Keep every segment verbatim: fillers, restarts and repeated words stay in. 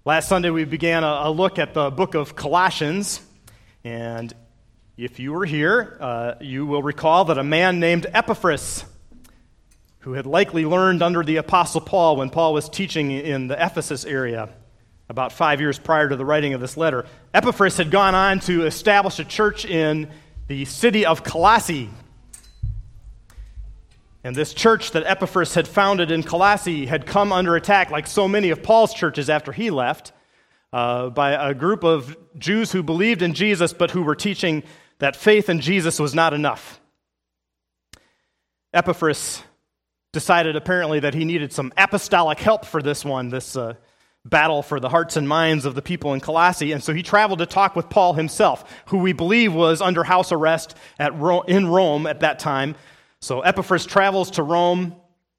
Last Sunday we began a, a look at the book of Colossians, and if you were here, uh, you will recall that a man named Epaphras, who had likely learned under the Apostle Paul when Paul was teaching in the Ephesus area about five years prior to the writing of this letter, Epaphras had gone on to establish a church in the city of Colossae. And this church that Epaphras had founded in Colossae had come under attack, like so many of Paul's churches after he left, uh, by a group of Jews who believed in Jesus but who were teaching that faith in Jesus was not enough. Epaphras decided apparently that he needed some apostolic help for this one, this uh, battle for the hearts and minds of the people in Colossae, and so he traveled to talk with Paul himself, who we believe was under house arrest at Ro- in Rome at that time. So Epaphras travels to Rome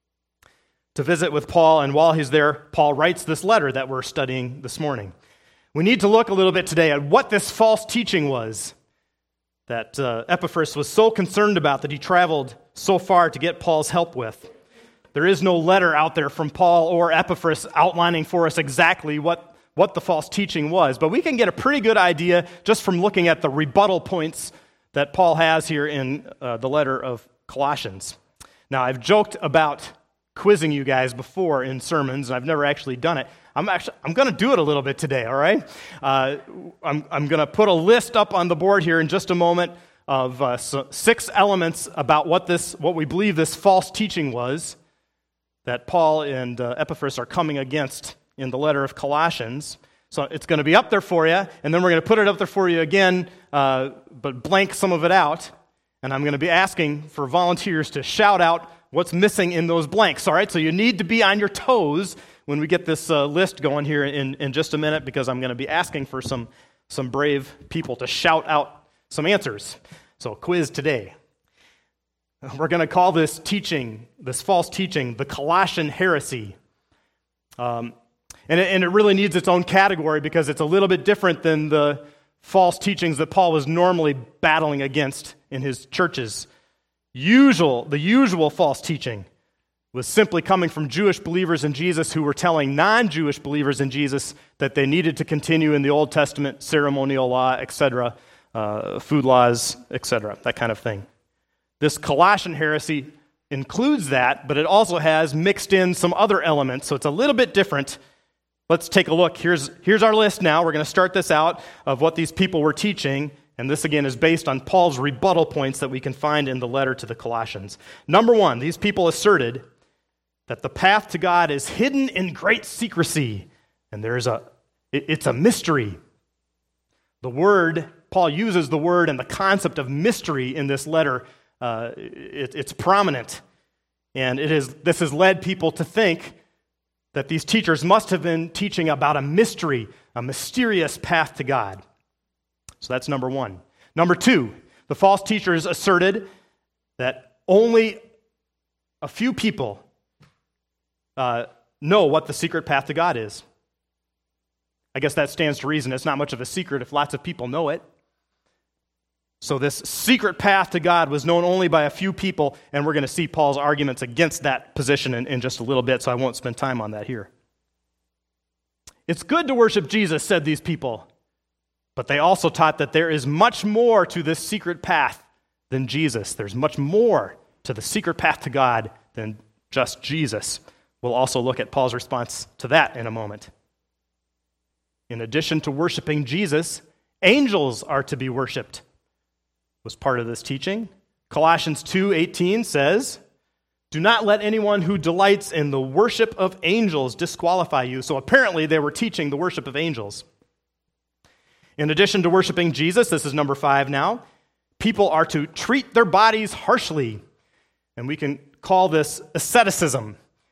to visit with Paul, and while he's there, Paul writes this letter that we're studying this morning. We need to look a little bit today at what this false teaching was that uh, Epaphras was so concerned about that he traveled so far to get Paul's help with. There is no letter out there from Paul or Epaphras outlining for us exactly what, what the false teaching was, but we can get a pretty good idea just from looking at the rebuttal points that Paul has here in uh, the letter of Colossians. Now, I've joked about quizzing you guys before in sermons, and I've never actually done it. I'm actually I'm going to do it a little bit today. All right, uh, I'm I'm going to put a list up on the board here in just a moment of uh, so six elements about what this what we believe this false teaching was that Paul and uh, Epaphras are coming against in the letter of Colossians. So it's going to be up there for you, and then we're going to put it up there for you again, uh, but blank some of it out. And I'm going to be asking for volunteers to shout out what's missing in those blanks, all right? So you need to be on your toes when we get this uh, list going here in, in just a minute, because I'm going to be asking for some, some brave people to shout out some answers. So quiz today. We're going to call this teaching, this false teaching, the Colossian heresy. Um, and, it, and it really needs its own category because it's a little bit different than the false teachings that Paul was normally battling against in his churches. Usual, the usual false teaching was simply coming from Jewish believers in Jesus who were telling non-Jewish believers in Jesus that they needed to continue in the Old Testament ceremonial law, et cetera, uh, food laws, et cetera, that kind of thing. This Colossian heresy includes that, but it also has mixed in some other elements, so it's a little bit different. Let's take a look. Here's, here's our list now. We're going to start this out of what these people were teaching, and this, again, is based on Paul's rebuttal points that we can find in the letter to the Colossians. Number one, these people asserted that the path to God is hidden in great secrecy, and there's a, it, it's a mystery. The word, Paul uses the word and the concept of mystery in this letter. Uh, it, it's prominent, and it is. This has led people to think that these teachers must have been teaching about a mystery, a mysterious path to God. So that's number one. Number two, the false teachers asserted that only a few people uh, know what the secret path to God is. I guess that stands to reason. It's not much of a secret if lots of people know it. So this secret path to God was known only by a few people, and we're going to see Paul's arguments against that position in, in just a little bit, so I won't spend time on that here. It's good to worship Jesus, said these people, but they also taught that there is much more to this secret path than Jesus. There's much more to the secret path to God than just Jesus. We'll also look at Paul's response to that in a moment. In addition to worshiping Jesus, angels are to be worshiped. Was part of this teaching. Colossians two eighteen says, "Do not let anyone who delights in the worship of angels disqualify you." So apparently they were teaching the worship of angels. In addition to worshiping Jesus, this is number five now, people are to treat their bodies harshly. And we can call this asceticism.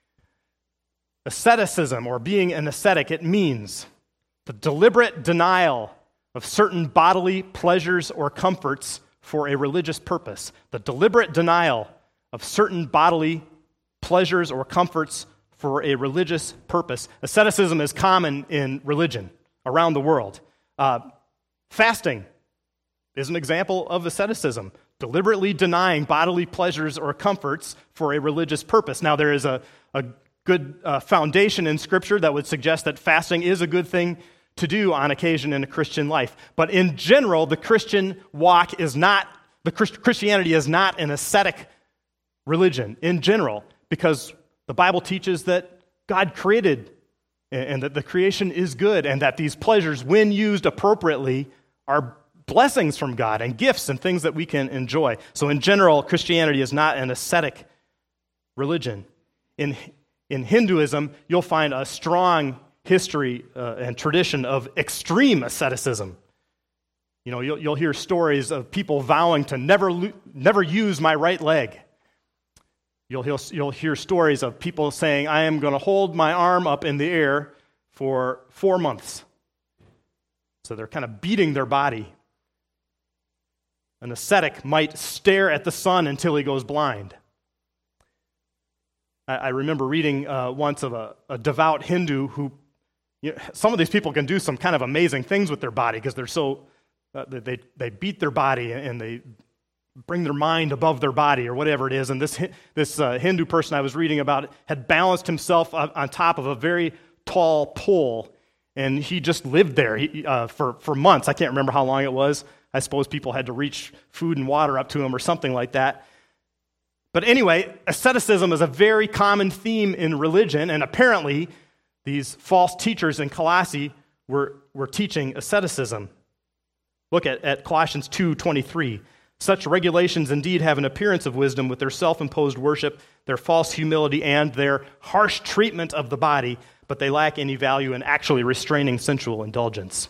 Asceticism, or being an ascetic, it means the deliberate denial of certain bodily pleasures or comforts for a religious purpose. The deliberate denial of certain bodily pleasures or comforts for a religious purpose. Asceticism is common in religion around the world. Uh, fasting is an example of asceticism, deliberately denying bodily pleasures or comforts for a religious purpose. Now, there is a, a good uh, foundation in Scripture that would suggest that fasting is a good thing to do on occasion in a Christian life. But in general, the Christian walk is not, the Christ- Christianity is not an ascetic religion in general, because the Bible teaches that God created and that the creation is good, and that these pleasures, when used appropriately, are blessings from God and gifts and things that we can enjoy. So in general, Christianity is not an ascetic religion. In, in Hinduism, you'll find a strong history uh, and tradition of extreme asceticism. You know, you'll, you'll hear stories of people vowing to never, lo- never use my right leg. You'll, you'll, you'll hear stories of people saying, I am going to hold my arm up in the air for four months. So they're kind of beating their body. An ascetic might stare at the sun until he goes blind. I, I remember reading uh, once of a, a devout Hindu who, you know, some of these people can do some kind of amazing things with their body because they're so, uh, they, they beat their body and they bring their mind above their body or whatever it is. And this this uh, Hindu person I was reading about had balanced himself on, on top of a very tall pole, and he just lived there he, uh, for, for months. I can't remember how long it was. I suppose people had to reach food and water up to him or something like that. But anyway, asceticism is a very common theme in religion, and apparently these false teachers in Colossae were, were teaching asceticism. Look at, at Colossians two twenty-three. Such regulations indeed have an appearance of wisdom with their self-imposed worship, their false humility, and their harsh treatment of the body, but they lack any value in actually restraining sensual indulgence.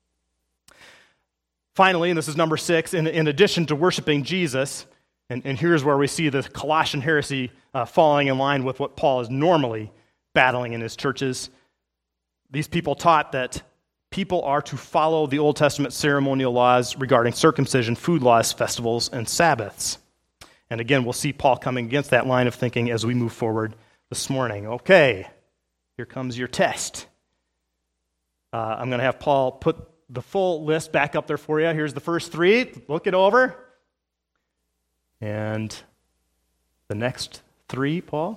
Finally, and this is number six, in, in addition to worshiping Jesus, and, and here's where we see the Colossian heresy uh, falling in line with what Paul is normally battling in his churches, these people taught that people are to follow the Old Testament ceremonial laws regarding circumcision, food laws, festivals, and Sabbaths. And again, we'll see Paul coming against that line of thinking as we move forward this morning. Okay, here comes your test. Uh, I'm going to have Paul put the full list back up there for you. Here's the first three. Look it over. And the next three, Paul.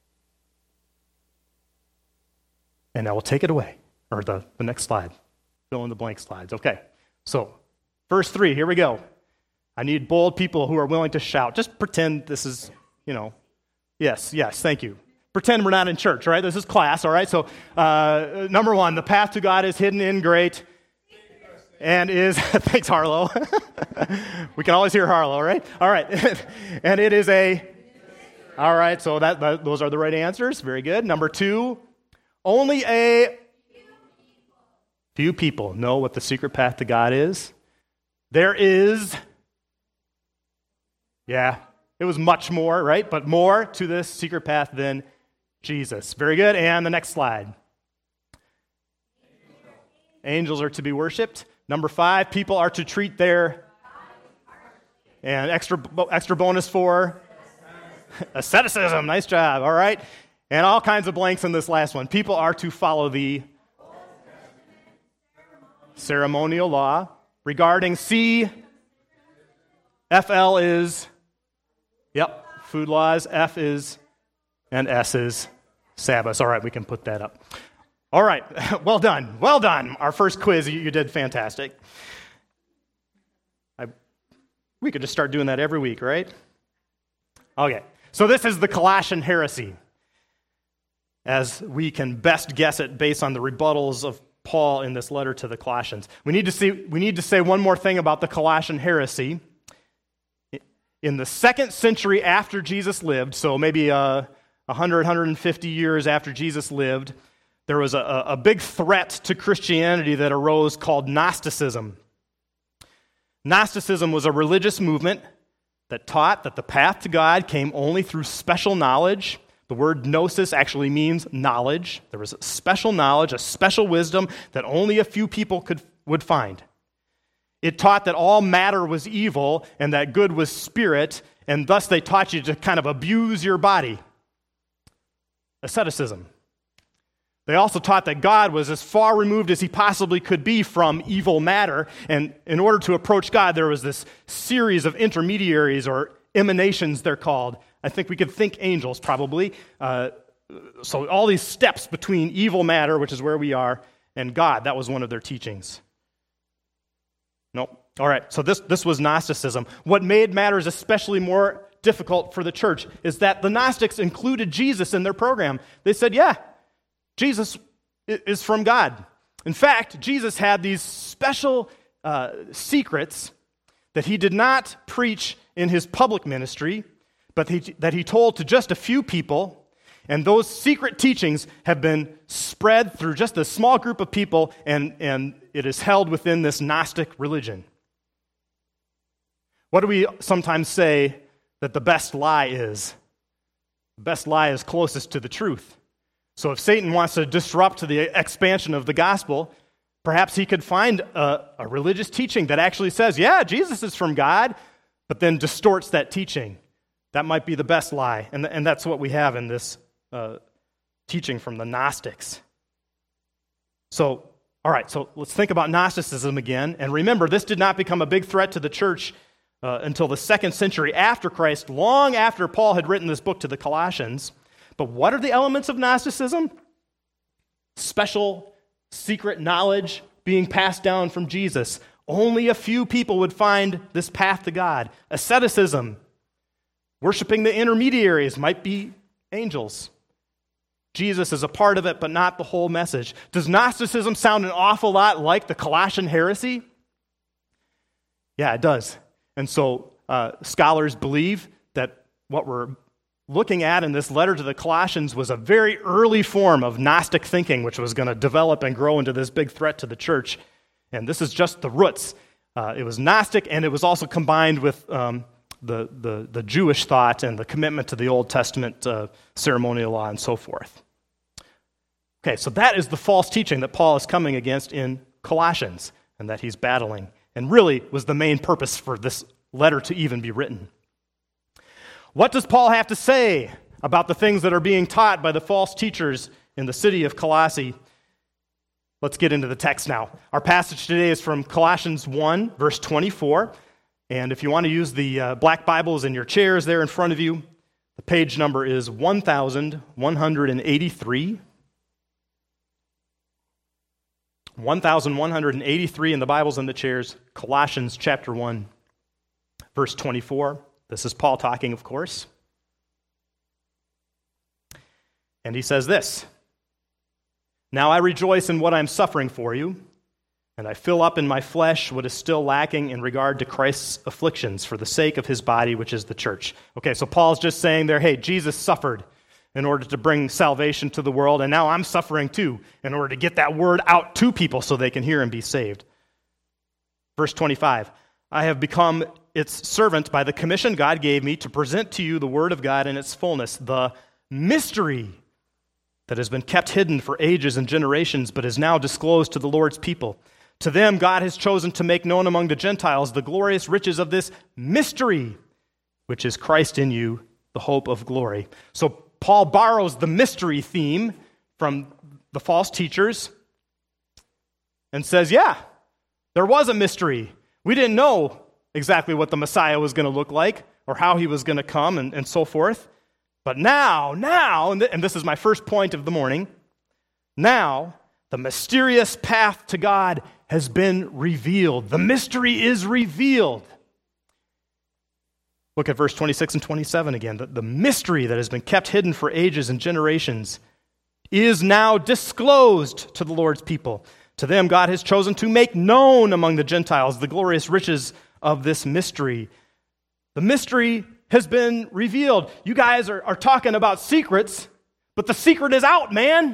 And now we'll take it away. Or the, the next slide. Fill in the blank slides. Okay. So, first three, here we go. I need bold people who are willing to shout. Just pretend this is, you know, yes, yes, thank you. Pretend we're not in church, all right? This is class, all right? So, uh, number one, the path to God is hidden in great and is, thanks, Harlow. We can always hear Harlow, right? All right. And it is a, all right, so that, that those are the right answers. Very good. Number two, only a few people know what the secret path to God is. There is, yeah, it was much more, right? But more to this secret path than Jesus. Very good. And the next slide. Angels are to be worshipped. Number five, people are to treat their, and extra extra bonus for asceticism. Nice job. All right. And all kinds of blanks in this last one. People are to follow the ceremonial law regarding C. F L is, yep, food laws. F is, and S is Sabbath. All right, we can put that up. All right, well done, well done. Our first quiz, you, you did fantastic. I, we could just start doing that every week, right? Okay, so this is the Colossian heresy, as we can best guess it based on the rebuttals of Paul in this letter to the Colossians. We need to see, we need to say one more thing about the Colossian heresy. In the second century after Jesus lived, so maybe uh, one hundred, one hundred fifty years after Jesus lived, there was a, a big threat to Christianity that arose called Gnosticism. Gnosticism was a religious movement that taught that the path to God came only through special knowledge. The word gnosis actually means knowledge. There was a special knowledge, a special wisdom that only a few people could would find. It taught that all matter was evil and that good was spirit, and thus they taught you to kind of abuse your body. Asceticism. They also taught that God was as far removed as he possibly could be from evil matter, and in order to approach God, there was this series of intermediaries, or emanations they're called. I think we could think angels, probably, uh, so all these steps between evil matter, which is where we are, and God, that was one of their teachings. Nope. All right, so this, this was Gnosticism. What made matters especially more difficult for the church is that the Gnostics included Jesus in their program. They said, yeah, Jesus is from God. In fact, Jesus had these special uh, secrets that he did not preach in his public ministry, but he, that he told to just a few people, and those secret teachings have been spread through just a small group of people, and, and it is held within this Gnostic religion. What do we sometimes say that the best lie is? The best lie is closest to the truth. So if Satan wants to disrupt the expansion of the gospel, perhaps he could find a, a religious teaching that actually says, yeah, Jesus is from God, but then distorts that teaching. That might be the best lie, and, and that's what we have in this uh, teaching from the Gnostics. So, all right, so let's think about Gnosticism again, and remember, this did not become a big threat to the church uh, until the second century after Christ, long after Paul had written this book to the Colossians. But what are the elements of Gnosticism? Special, secret knowledge being passed down from Jesus. Only a few people would find this path to God. Asceticism, worshiping the intermediaries, might be angels. Jesus is a part of it, but not the whole message. Does Gnosticism sound an awful lot like the Colossian heresy? Yeah, it does. And so uh, scholars believe that what we're looking at in this letter to the Colossians was a very early form of Gnostic thinking, which was going to develop and grow into this big threat to the church. And this is just the roots. Uh, it was Gnostic, and it was also combined with um, the, the, the Jewish thought and the commitment to the Old Testament uh, ceremonial law and so forth. Okay, so that is the false teaching that Paul is coming against in Colossians and that he's battling, and really was the main purpose for this letter to even be written. What does Paul have to say about the things that are being taught by the false teachers in the city of Colossae? Let's get into the text now. Our passage today is from Colossians one, verse twenty-four. And if you want to use the uh, black Bibles in your chairs there in front of you, the page number is one thousand one hundred eighty-three. one thousand one hundred eighty-three in the Bibles in the chairs, Colossians chapter one, verse twenty-four. This is Paul talking, of course. And he says this, "Now I rejoice in what I am suffering for you, and I fill up in my flesh what is still lacking in regard to Christ's afflictions for the sake of his body, which is the church." Okay, so Paul's just saying there, hey, Jesus suffered in order to bring salvation to the world, and now I'm suffering too in order to get that word out to people so they can hear and be saved. Verse twenty-five, "I have become its servant by the commission God gave me to present to you the word of God in its fullness, the mystery that has been kept hidden for ages and generations, but is now disclosed to the Lord's people. To them God has chosen to make known among the Gentiles the glorious riches of this mystery, which is Christ in you, the hope of glory." So Paul borrows the mystery theme from the false teachers and says, yeah, there was a mystery. We didn't know exactly what the Messiah was going to look like or how he was going to come and, and so forth. But now, now, and, th- and this is my first point of the morning, now the mysterious path to God has been revealed. The mystery is revealed. Look at verse twenty-six and twenty-seven again. The, the mystery that has been kept hidden for ages and generations is now disclosed to the Lord's people. To them God has chosen to make known among the Gentiles the glorious riches of this mystery. The mystery has been revealed. You guys are, are talking about secrets, but the secret is out, man.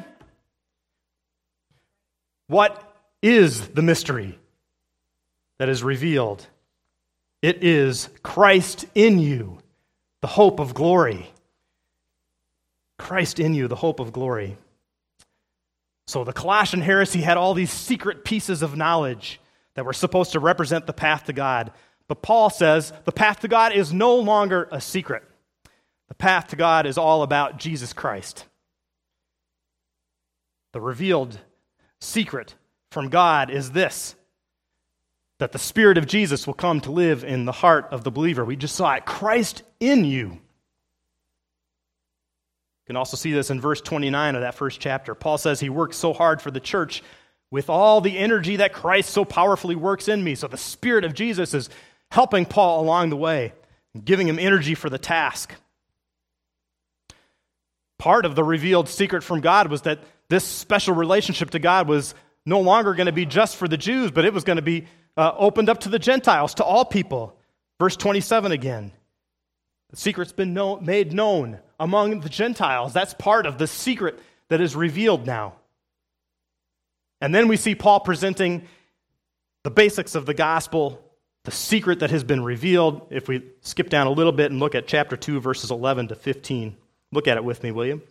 What is the mystery that is revealed? It is Christ in you, the hope of glory. Christ in you, the hope of glory. So the Colossian heresy had all these secret pieces of knowledge that were supposed to represent the path to God. But Paul says the path to God is no longer a secret. The path to God is all about Jesus Christ. The revealed secret from God is this, that the Spirit of Jesus will come to live in the heart of the believer. We just saw it. Christ in you. You can also see this in verse twenty-nine of that first chapter. Paul says he worked so hard for the church with all the energy that Christ so powerfully works in me. So the Spirit of Jesus is helping Paul along the way, giving him energy for the task. Part of the revealed secret from God was that this special relationship to God was no longer going to be just for the Jews, but it was going to be uh, opened up to the Gentiles, to all people. Verse twenty-seven again. The secret's been know- made known among the Gentiles. That's part of the secret that is revealed now. And then we see Paul presenting the basics of the gospel, the secret that has been revealed. If we skip down a little bit and look at chapter two, verses eleven to fifteen. Look at it with me, will you?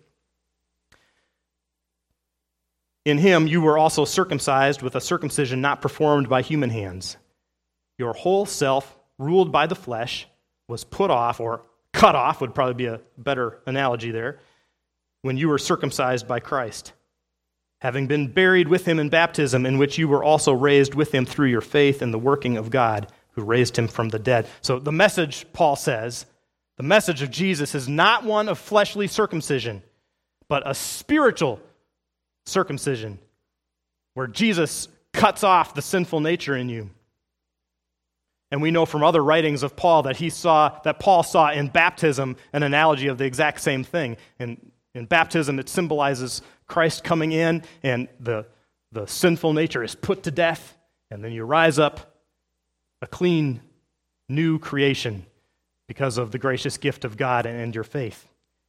In him you were also circumcised with a circumcision not performed by human hands. Your whole self, ruled by the flesh, was put off, or cut off would probably be a better analogy there, when you were circumcised by Christ, having been buried with him in baptism, in which you were also raised with him through your faith in the working of God, who raised him from the dead. So the message, Paul says, the message of Jesus is not one of fleshly circumcision, but a spiritual circumcision, where Jesus cuts off the sinful nature in you. And we know from other writings of Paul that he saw, that Paul saw in baptism an analogy of the exact same thing. In, in baptism, it symbolizes Christ coming in, and the, the sinful nature is put to death, and then you rise up a clean, new creation because of the gracious gift of God and your faith.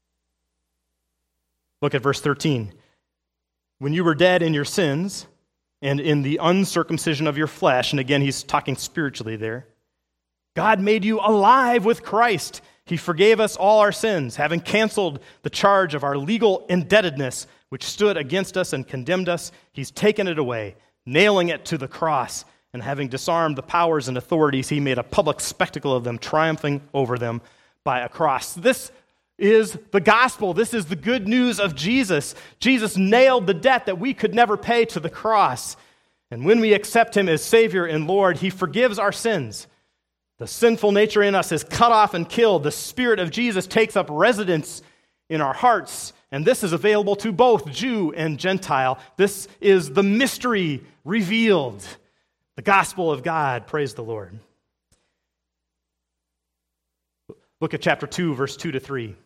Look at verse thirteen. When you were dead in your sins and in the uncircumcision of your flesh, and again he's talking spiritually there, God made you alive with Christ. He forgave us all our sins, having canceled the charge of our legal indebtedness, which stood against us and condemned us. He's taken it away, nailing it to the cross, and having disarmed the powers and authorities, he made a public spectacle of them, triumphing over them by a cross. This is the gospel. This is the good news of Jesus. Jesus nailed the debt that we could never pay to the cross. And when we accept him as Savior and Lord, he forgives our sins. The sinful nature in us is cut off and killed. The Spirit of Jesus takes up residence in our hearts, and this is available to both Jew and Gentile. This is the mystery revealed, the gospel of God. Praise the Lord. Look at chapter two, verse two to three.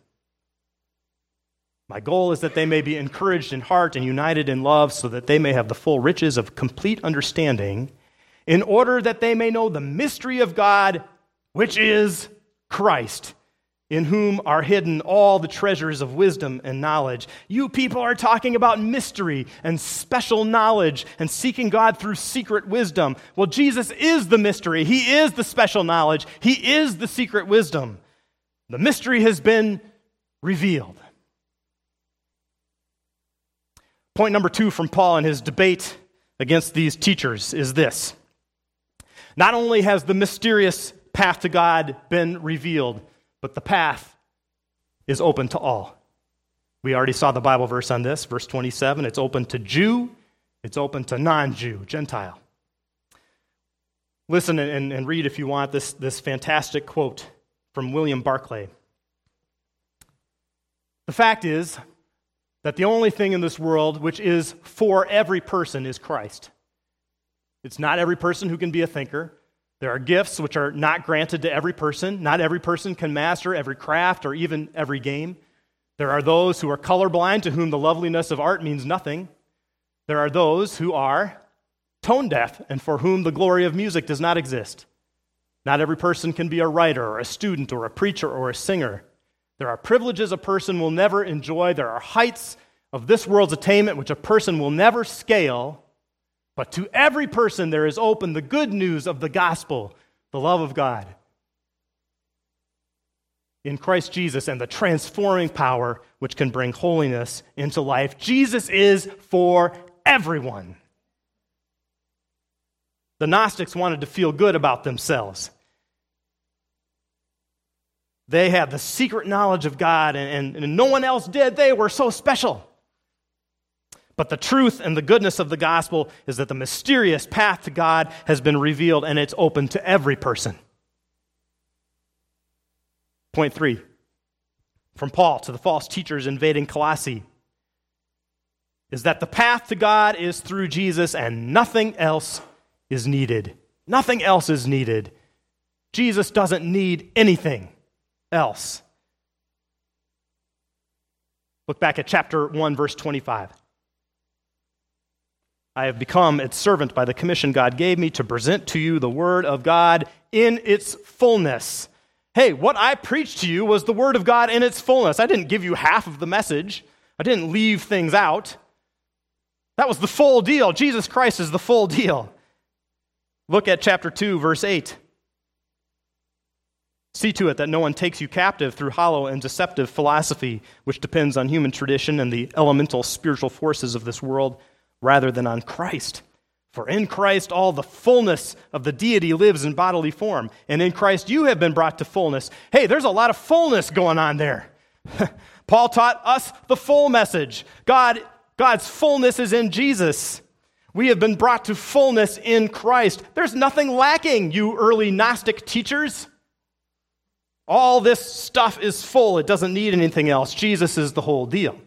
My goal is that they may be encouraged in heart and united in love, so that they may have the full riches of complete understanding, in order that they may know the mystery of God, which is Christ, in whom are hidden all the treasures of wisdom and knowledge. You people are talking about mystery and special knowledge and seeking God through secret wisdom. Well, Jesus is the mystery. He is the special knowledge. He is the secret wisdom. The mystery has been revealed. Point number two from Paul in his debate against these teachers is this. Not only has the mysterious path to God been revealed, but the path is open to all. We already saw the Bible verse on this, verse twenty-seven. It's open to Jew, it's open to non-Jew, Gentile. Listen and, and read, if you want, this, this fantastic quote from William Barclay. The fact is that the only thing in this world which is for every person is Christ. It's not every person who can be a thinker. There are gifts which are not granted to every person. Not every person can master every craft or even every game. There are those who are colorblind, to whom the loveliness of art means nothing. There are those who are tone deaf and for whom the glory of music does not exist. Not every person can be a writer or a student or a preacher or a singer. There are privileges a person will never enjoy. There are heights of this world's attainment which a person will never scale. But to every person there is open the good news of the gospel, the love of God in Christ Jesus, and the transforming power which can bring holiness into life. Jesus is for everyone. The Gnostics wanted to feel good about themselves. They had the secret knowledge of God, and, and, and no one else did. They were so special. But the truth and the goodness of the gospel is that the mysterious path to God has been revealed, and it's open to every person. Point three. from Paul to the false teachers invading Colossae is that the path to God is through Jesus and nothing else is needed. Nothing else is needed. Jesus doesn't need anything else. Look back at chapter one, verse twenty-five. I have become its servant by the commission God gave me to present to you the word of God in its fullness. Hey, what I preached to you was the word of God in its fullness. I didn't give you half of the message. I didn't leave things out. That was the full deal. Jesus Christ is the full deal. Look at chapter two, verse eight. See to it that no one takes you captive through hollow and deceptive philosophy, which depends on human tradition and the elemental spiritual forces of this world, rather than on Christ. For in Christ all the fullness of the deity lives in bodily form, and in Christ you have been brought to fullness. Hey, there's a lot of fullness going on there. Paul taught us the full message. God, God's fullness is in Jesus. We have been brought to fullness in Christ. There's nothing lacking, you early Gnostic teachers. All this stuff is full. It doesn't need anything else. Jesus is the whole deal.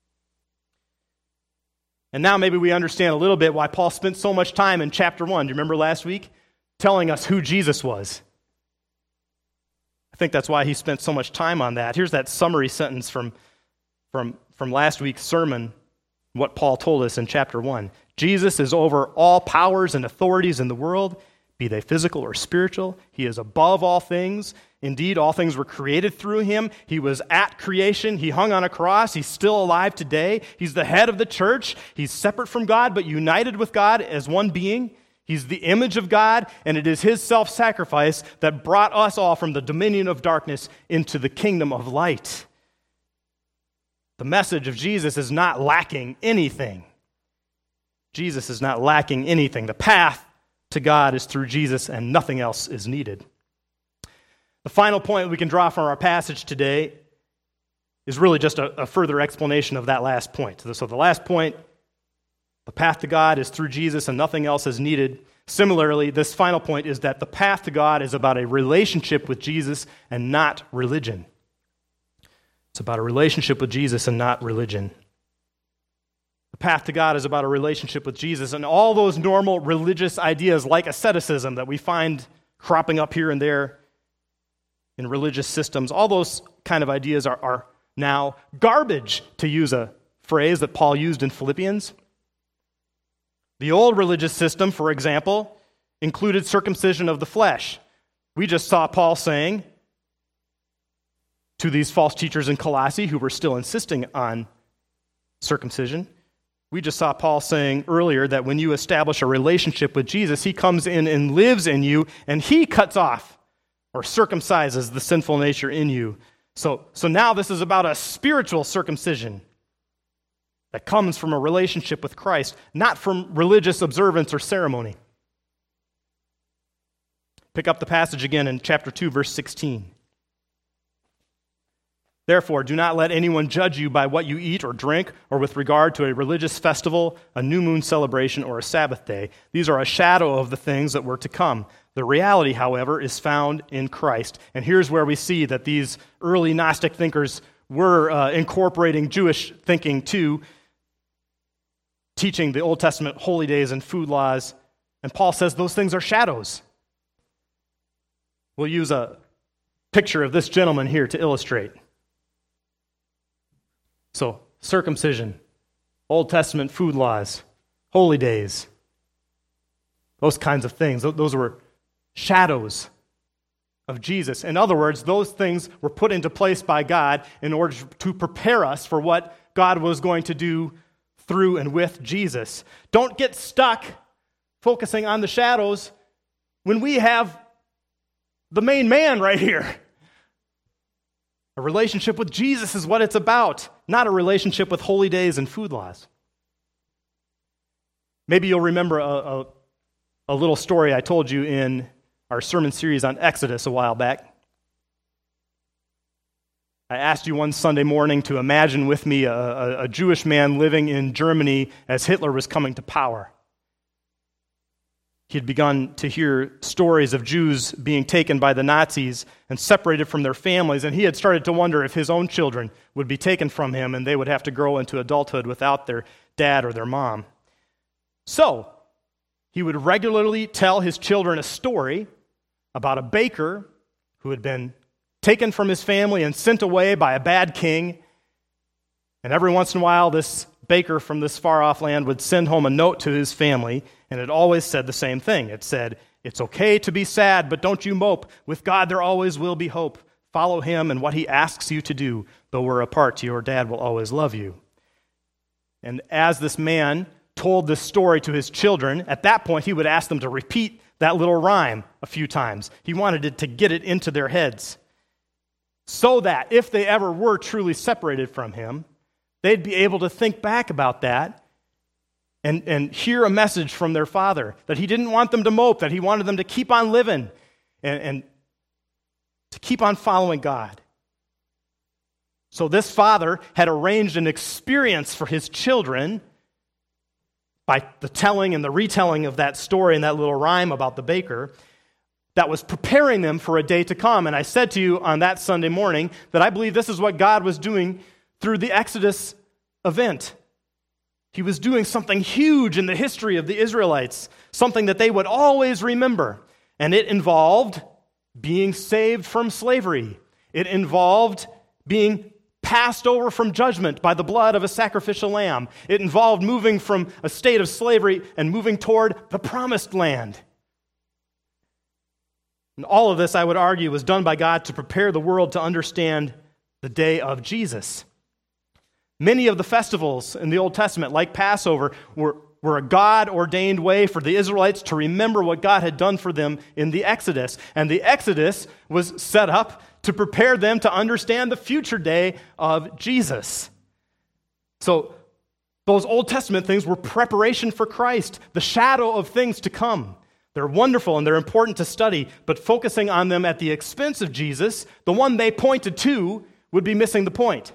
And now maybe we understand a little bit why Paul spent so much time in chapter one. Do you remember last week? Telling us who Jesus was. I think that's why he spent so much time on that. Here's that summary sentence from, from, from last week's sermon, what Paul told us in chapter one. Jesus is over all powers and authorities in the world, be they physical or spiritual. He is above all things. Indeed, all things were created through him. He was at creation. He hung on a cross. He's still alive today. He's the head of the church. He's separate from God, but united with God as one being. He's the image of God, and it is his self-sacrifice that brought us all from the dominion of darkness into the kingdom of light. The message of Jesus is not lacking anything. Jesus is not lacking anything. The path to God is through Jesus, and nothing else is needed. The final point we can draw from our passage today is really just a, a further explanation of that last point. So the last point, the path to God is through Jesus and nothing else is needed. Similarly, this final point is that the path to God is about a relationship with Jesus and not religion. It's about a relationship with Jesus and not religion. The path to God is about a relationship with Jesus, and all those normal religious ideas like asceticism that we find cropping up here and there in religious systems, all those kind of ideas are, are now garbage, to use a phrase that Paul used in Philippians. The old religious system, for example, included circumcision of the flesh. We just saw Paul saying to these false teachers in Colossae who were still insisting on circumcision, we just saw Paul saying earlier that when you establish a relationship with Jesus, he comes in and lives in you, and he cuts off or circumcises the sinful nature in you. So, so now this is about a spiritual circumcision that comes from a relationship with Christ, not from religious observance or ceremony. Pick up the passage again in chapter two, verse sixteen. Therefore, do not let anyone judge you by what you eat or drink, or with regard to a religious festival, a new moon celebration, or a Sabbath day. These are a shadow of the things that were to come. The reality, however, is found in Christ. And here's where we see that these early Gnostic thinkers were uh, incorporating Jewish thinking too, teaching the Old Testament holy days and food laws. And Paul says those things are shadows. We'll use a picture of this gentleman here to illustrate. So, circumcision, Old Testament food laws, holy days, those kinds of things, those were shadows of Jesus. In other words, those things were put into place by God in order to prepare us for what God was going to do through and with Jesus. Don't get stuck focusing on the shadows when we have the main man right here. A relationship with Jesus is what it's about, not a relationship with holy days and food laws. Maybe you'll remember a, a, a little story I told you in our sermon series on Exodus a while back. I asked you one Sunday morning to imagine with me a, a, a Jewish man living in Germany as Hitler was coming to power. He had begun to hear stories of Jews being taken by the Nazis and separated from their families, and he had started to wonder if his own children would be taken from him and they would have to grow into adulthood without their dad or their mom. So, he would regularly tell his children a story about a baker who had been taken from his family and sent away by a bad king. And every once in a while, this baker from this far-off land would send home a note to his family, and it always said the same thing. It said, "It's okay to be sad, but don't you mope. With God there always will be hope. Follow him and what he asks you to do. Though we're apart, your dad will always love you." And as this man told this story to his children, at that point he would ask them to repeat that little rhyme a few times. He wanted it to get it into their heads so that if they ever were truly separated from him, they'd be able to think back about that and, and hear a message from their father, that he didn't want them to mope, that he wanted them to keep on living and, and to keep on following God. So this father had arranged an experience for his children by the telling and the retelling of that story and that little rhyme about the baker that was preparing them for a day to come. And I said to you on that Sunday morning that I believe this is what God was doing through the Exodus event. He was doing something huge in the history of the Israelites, something that they would always remember. And it involved being saved from slavery. It involved being passed over from judgment by the blood of a sacrificial lamb. It involved moving from a state of slavery and moving toward the promised land. And all of this, I would argue, was done by God to prepare the world to understand the day of Jesus. Many of the festivals in the Old Testament, like Passover, were, were a God-ordained way for the Israelites to remember what God had done for them in the Exodus. And the Exodus was set up to prepare them to understand the future day of Jesus. So those Old Testament things were preparation for Christ, the shadow of things to come. They're wonderful and they're important to study, but focusing on them at the expense of Jesus, the one they pointed to, would be missing the point.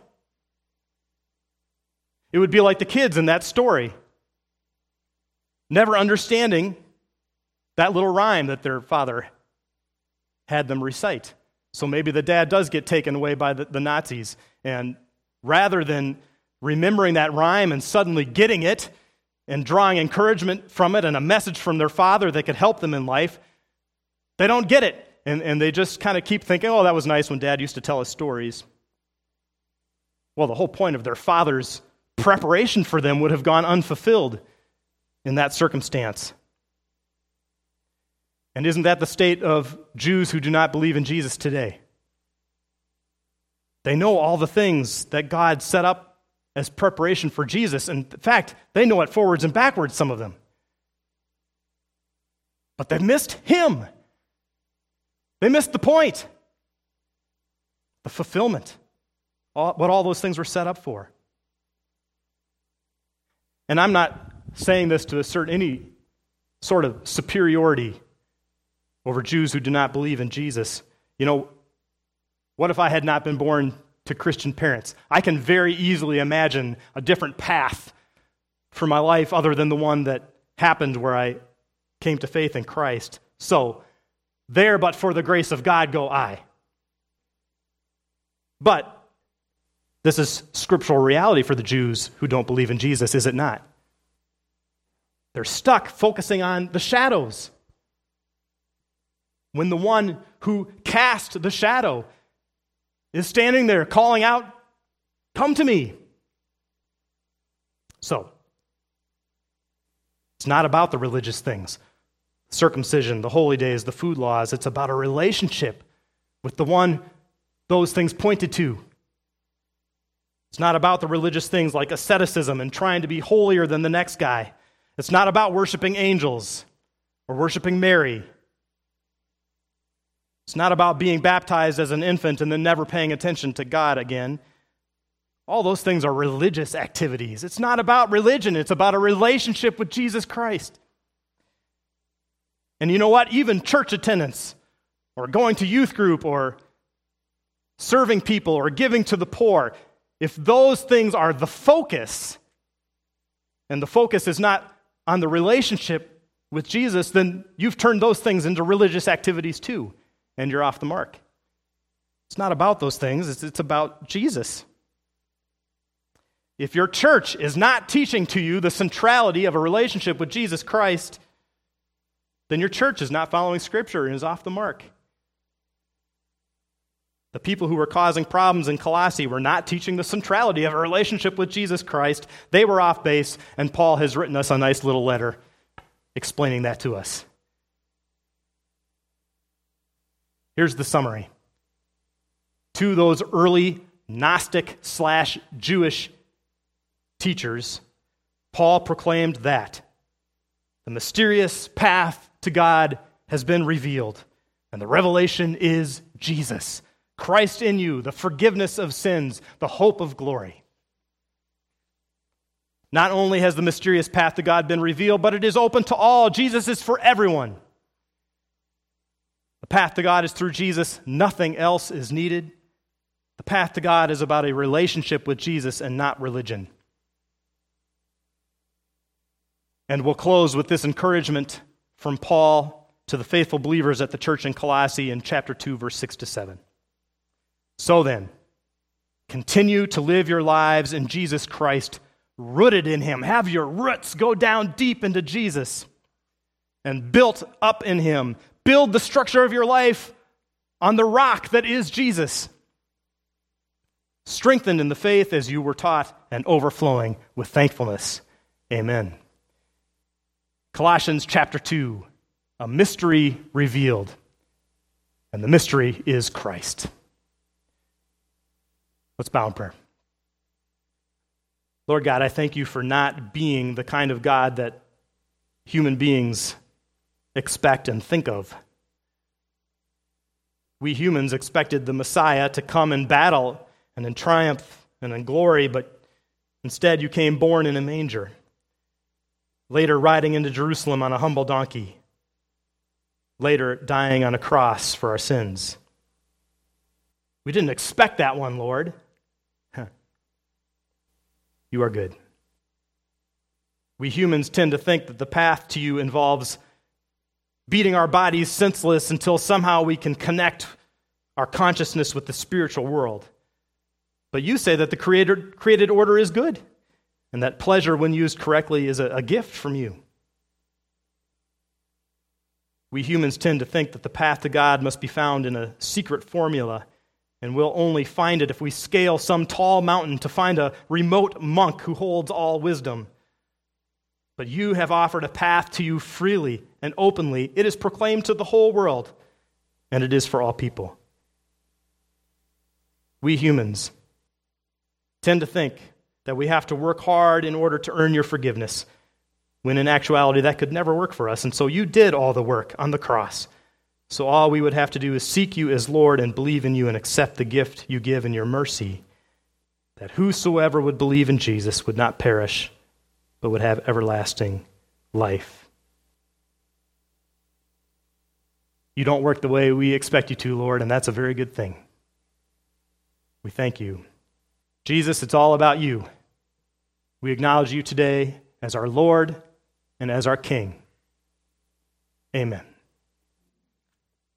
It would be like the kids in that story, never understanding that little rhyme that their father had them recite. So maybe the dad does get taken away by the, the Nazis, and rather than remembering that rhyme and suddenly getting it and drawing encouragement from it and a message from their father that could help them in life, they don't get it. And, and they just kind of keep thinking, oh, that was nice when Dad used to tell us stories. Well, the whole point of their father's preparation for them would have gone unfulfilled in that circumstance. And isn't that the state of Jews who do not believe in Jesus today? They know all the things that God set up as preparation for Jesus. And in fact, they know it forwards and backwards, some of them. But they missed him. They missed the point. The fulfillment. All, what all those things were set up for. And I'm not saying this to assert any sort of superiority over Jews who do not believe in Jesus. You know, what if I had not been born to Christian parents? I can very easily imagine a different path for my life other than the one that happened where I came to faith in Christ. So, there but for the grace of God go I. But this is scriptural reality for the Jews who don't believe in Jesus, is it not? They're stuck focusing on the shadows, when the one who cast the shadow is standing there calling out, "Come to me." So, it's not about the religious things, circumcision, the holy days, the food laws. It's about a relationship with the one those things pointed to. It's not about the religious things like asceticism and trying to be holier than the next guy. It's not about worshiping angels or worshiping Mary. It's not about being baptized as an infant and then never paying attention to God again. All those things are religious activities. It's not about religion. It's about a relationship with Jesus Christ. And you know what? Even church attendance or going to youth group or serving people or giving to the poor, if those things are the focus, and the focus is not on the relationship with Jesus, then you've turned those things into religious activities too, and you're off the mark. It's not about those things, it's, it's about Jesus. If your church is not teaching to you the centrality of a relationship with Jesus Christ, then your church is not following Scripture and is off the mark. The people who were causing problems in Colossae were not teaching the centrality of a relationship with Jesus Christ. They were off base, and Paul has written us a nice little letter explaining that to us. Here's the summary. To those early Gnostic slash Jewish teachers, Paul proclaimed that the mysterious path to God has been revealed, and the revelation is Jesus, Christ in you, the forgiveness of sins, the hope of glory. Not only has the mysterious path to God been revealed, but it is open to all. Jesus is for everyone. The path to God is through Jesus. Nothing else is needed. The path to God is about a relationship with Jesus and not religion. And we'll close with this encouragement from Paul to the faithful believers at the church in Colossae in chapter two, verse six to seven. So then, continue to live your lives in Jesus Christ, rooted in Him. Have your roots go down deep into Jesus and built up in Him. Build the structure of your life on the rock that is Jesus, strengthened in the faith as you were taught and overflowing with thankfulness. Amen. Colossians chapter two, a mystery revealed, and the mystery is Christ. Let's bow in prayer. Lord God, I thank you for not being the kind of God that human beings expect and think of. We humans expected the Messiah to come in battle and in triumph and in glory, but instead you came born in a manger, later riding into Jerusalem on a humble donkey, later dying on a cross for our sins. We didn't expect that one, Lord. You are good. We humans tend to think that the path to you involves beating our bodies senseless until somehow we can connect our consciousness with the spiritual world. But you say that the creator, created order is good, and that pleasure, when used correctly, is a, a gift from you. We humans tend to think that the path to God must be found in a secret formula, and we'll only find it if we scale some tall mountain to find a remote monk who holds all wisdom. But you have offered a path to you freely and openly. It is proclaimed to the whole world, and it is for all people. We humans tend to think that we have to work hard in order to earn your forgiveness, when in actuality that could never work for us. And so you did all the work on the cross. So all we would have to do is seek you as Lord and believe in you and accept the gift you give in your mercy, that whosoever would believe in Jesus would not perish, but would have everlasting life. You don't work the way we expect you to, Lord, and that's a very good thing. We thank you. Jesus, it's all about you. We acknowledge you today as our Lord and as our King. Amen.